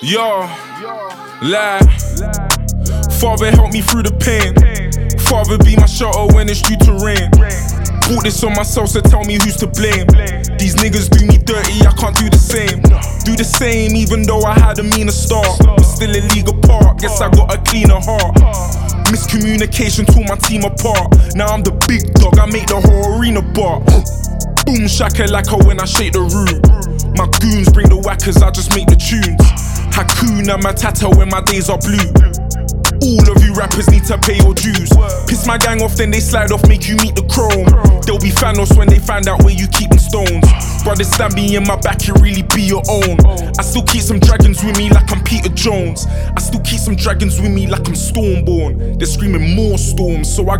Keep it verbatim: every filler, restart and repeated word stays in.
Yo, lie. Father, help me through the pain. Father, be my shelter when it's due to rain. Bought this on myself, so tell me who's to blame. These niggas do me dirty, I can't do the same. Do the same even though I had a meaner start. But still a league apart, guess I got a cleaner heart. Miscommunication tore my team apart. Now I'm the big dog, I make the whole arena bark. Boom shakalaka when I shake the room. My goons bring the whackers, I just make the tunes. Hakuna Matata when my days are blue. All of you rappers need to pay your dues. Piss my gang off, then they slide off, make you meet the chrome. They'll be Thanos when they find out where you keep them stones. Brothers stab me in my back, it really be your own. I still keep some dragons with me like I'm Peter Jones. I still keep some dragons with me like I'm Stormborn. They're screaming more storms, so I